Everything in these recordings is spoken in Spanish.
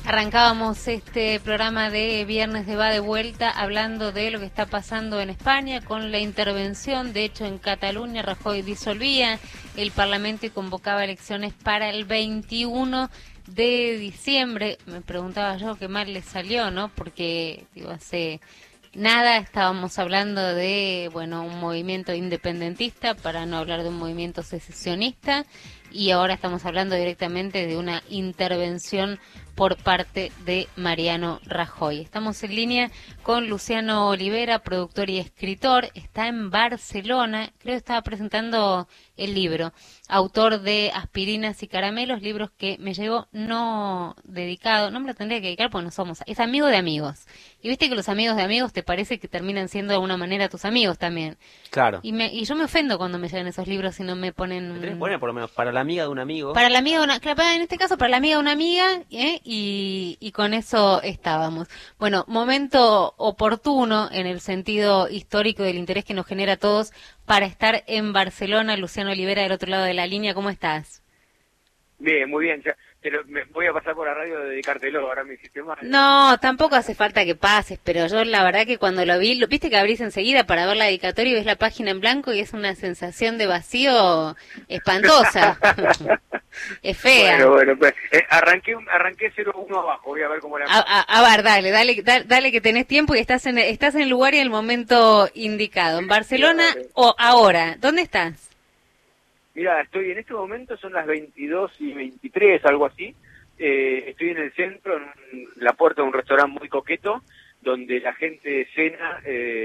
Arrancábamos este programa de Viernes de Va de Vuelta hablando de lo que está pasando en España con la intervención. De hecho, en Cataluña Rajoy disolvía el Parlamento y convocaba elecciones para el 21 de diciembre. Me preguntaba yo qué mal le salió, ¿no? Porque hace nada estábamos hablando de, un movimiento independentista, para no hablar de un movimiento secesionista, y ahora estamos hablando directamente de una intervención por parte de Mariano Rajoy. Estamos en línea con Luciano Olivera, productor y escritor. Está en Barcelona, creo que estaba presentando el libro, autor de Aspirinas y Caramelos, libros que me llegó no dedicado, no me lo tendría que dedicar porque no somos, es amigo de amigos. Y viste que los amigos de amigos te parece que terminan siendo de alguna manera tus amigos también. Claro. Y yo me ofendo cuando me llegan esos libros y no me ponen... Me tenés que poner por lo menos para la amiga de un amigo. Para la amiga de una, claro, en este caso para la amiga de una amiga, y con eso estábamos. Bueno, momento oportuno en el sentido histórico del interés que nos genera a todos para estar en Barcelona. Luciano Olivera del otro lado de la línea, ¿cómo estás? Bien, muy bien. Me voy a pasar por la radio a dedicártelo, ahora me hiciste mal. No, tampoco hace falta que pases, pero yo la verdad que cuando lo vi, viste que abrís enseguida para ver la dedicatoria y ves la página en blanco y es una sensación de vacío espantosa. Es fea. Bueno, pues arranqué 0-1 abajo, voy a ver cómo la... A ver, dale que tenés tiempo y estás en el lugar y en el momento indicado. ¿En Barcelona o ahora? ¿Dónde estás? Mira, estoy en este momento, son las 22:23, algo así. Estoy en el centro, en la puerta de un restaurante muy coqueto, donde la gente cena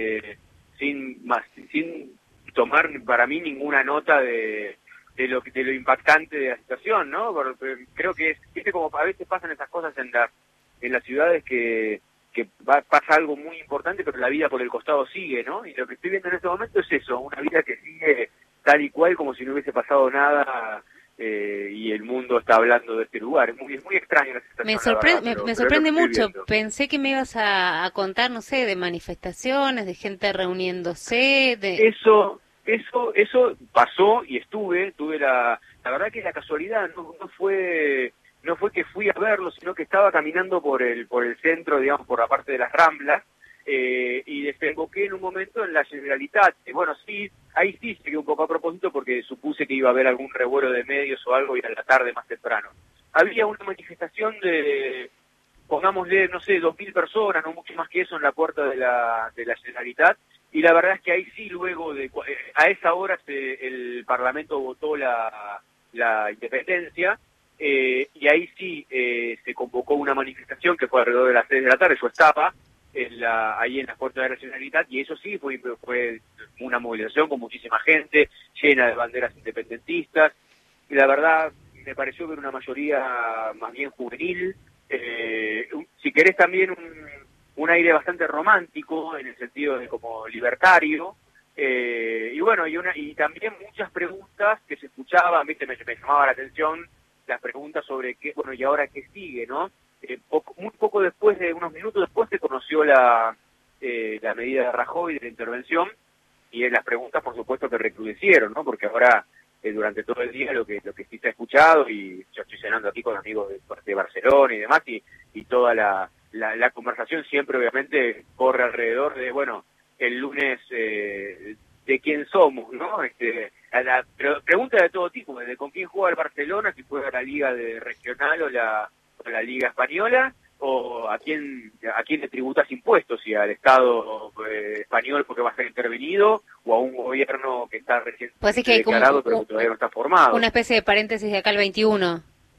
sin tomar para mí ninguna nota de lo impactante de la situación, ¿no? Porque creo que viste como a veces pasan esas cosas en las ciudades que pasa algo muy importante, pero la vida por el costado sigue, ¿no? Y lo que estoy viendo en este momento es eso, una vida que sigue tal y cual como si no hubiese pasado nada, y el mundo está hablando de este lugar. Es muy extraño la situación. Me sorprende mucho. Pensé que me ibas a contar, no sé, de manifestaciones, de gente reuniéndose, de... Eso pasó y tuve la verdad que la casualidad no fue que fui a verlo, sino que estaba caminando por el centro, digamos, por la parte de las Ramblas, y desemboqué en un momento en la Generalitat. Bueno, sí, ahí sí llegué un poco a propósito porque supuse que iba a haber algún revuelo de medios o algo, y a la tarde más temprano. Había una manifestación de, pongámosle, no sé, 2.000 personas, no mucho más que eso, en la puerta de la Generalitat, y la verdad es que ahí sí, luego a esa hora el Parlamento votó la independencia, y ahí sí se convocó una manifestación que fue alrededor de las 6 de la tarde. Yo estaba ahí en las puertas de la Generalitat, y eso sí fue una movilización con muchísima gente, llena de banderas independentistas, y la verdad me pareció ver una mayoría más bien juvenil, si querés también un aire bastante romántico, en el sentido de como libertario, y bueno, y también muchas preguntas que se escuchaban, viste, me llamaba la atención las preguntas sobre qué, bueno, y ahora qué sigue, ¿no? Muy poco después, unos minutos después, se conoció la medida de Rajoy de la intervención, y las preguntas, por supuesto, que recrudecieron, ¿no? Porque ahora, durante todo el día, lo que sí se ha escuchado, y yo estoy cenando aquí con amigos de Barcelona y demás, y toda la conversación siempre, obviamente, corre alrededor de, bueno, el lunes, de quién somos, ¿no? Pero preguntas de todo tipo, desde con quién juega el Barcelona, si juega la Liga Regional o la Liga Española, o a quién le tributas impuestos, si al Estado español porque va a ser intervenido, o a un gobierno que está recién declarado pero que todavía no está formado. Una especie de paréntesis de acá al 21.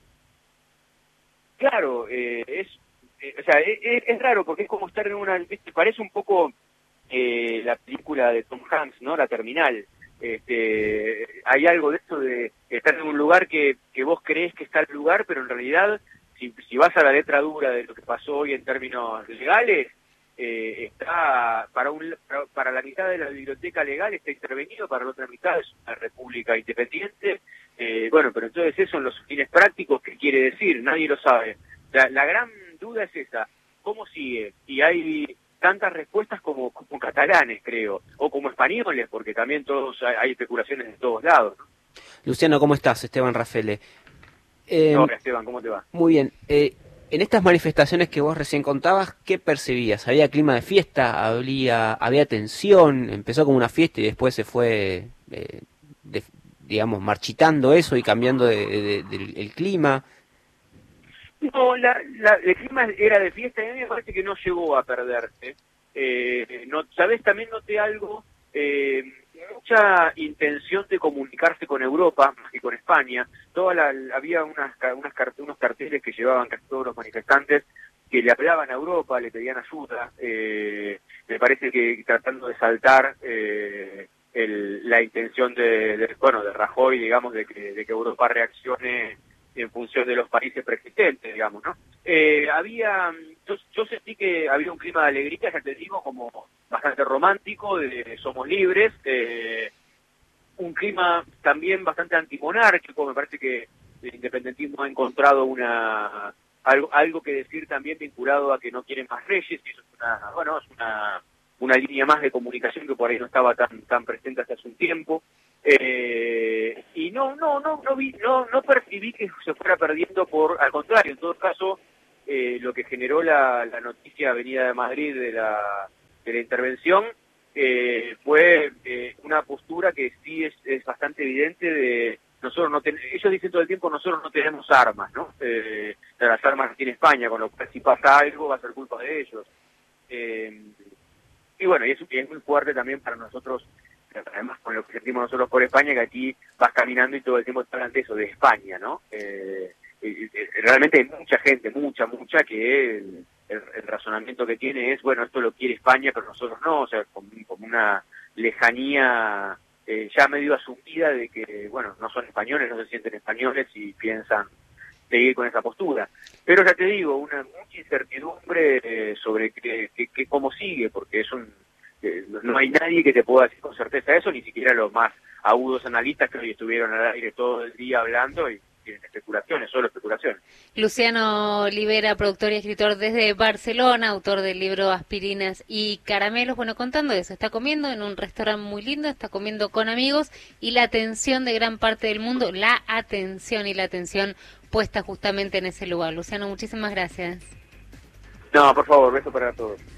Claro, o sea, es raro porque es como estar en una... Parece un poco la película de Tom Hanks, ¿no? La Terminal. Hay algo de esto de estar en un lugar que vos creés que está el lugar, pero en realidad, si vas a la letra dura de lo que pasó hoy en términos legales, está para la mitad de la biblioteca legal está intervenido, para la otra mitad es una república independiente. Bueno, pero entonces eso en los fines prácticos, ¿qué quiere decir? Nadie lo sabe. La gran duda es esa, ¿cómo sigue? Y hay tantas respuestas como catalanes, creo, o como españoles, porque también hay especulaciones de todos lados, ¿no? Luciano, ¿cómo estás? Esteban Rafele. Hola, Esteban, ¿cómo te va? Muy bien. En estas manifestaciones que vos recién contabas, ¿qué percibías? ¿Había clima de fiesta? ¿Había tensión? ¿Empezó como una fiesta y después se fue, digamos, marchitando eso y cambiando el clima? No, el clima era de fiesta y a mí me parece que no llegó a perderse. No, ¿sabés? También noté algo, mucha intención de comunicarse con Europa más que con España. Había unos carteles que llevaban casi todos los manifestantes que le hablaban a Europa, le pedían ayuda. Me parece que tratando de saltar la intención de Rajoy, digamos, de que Europa reaccione en función de los países preexistentes, digamos, ¿no? Yo sentí que había un clima de alegría, ya te digo, como bastante romántico, de somos libres, un clima también bastante antimonárquico. Me parece que el independentismo ha encontrado algo que decir también vinculado a que no quieren más reyes, y eso es una línea más de comunicación que por ahí no estaba tan presente hasta hace un tiempo. Y no percibí que se fuera perdiendo al contrario, en todo caso, lo que generó la noticia venida de Madrid de la intervención fue una postura que sí es bastante evidente de nosotros ellos dicen todo el tiempo nosotros no tenemos armas, ¿no? Las armas las tiene España, con lo cual si pasa algo va a ser culpa de ellos. Y bueno, y es muy fuerte también para nosotros, además con lo que sentimos nosotros por España, que aquí vas caminando y todo el tiempo te hablan de eso, de España, ¿no? Realmente hay mucha gente, mucha, que el razonamiento que tiene es, bueno, esto lo quiere España, pero nosotros no, o sea, como una lejanía ya medio asumida de que, bueno, no son españoles, no se sienten españoles y piensan seguir con esa postura. Pero ya te digo, mucha incertidumbre sobre cómo sigue, porque no hay nadie que te pueda decir con certeza eso, ni siquiera los más agudos analistas que hoy estuvieron al aire todo el día hablando y tienen especulaciones, solo especulaciones. Luciano Olivera, productor y escritor desde Barcelona, autor del libro Aspirinas y Caramelos. Bueno, contando eso, está comiendo en un restaurante muy lindo, está comiendo con amigos y la atención de gran parte del mundo, la atención puesta justamente en ese lugar. Luciano, muchísimas gracias. No, por favor, beso para todos.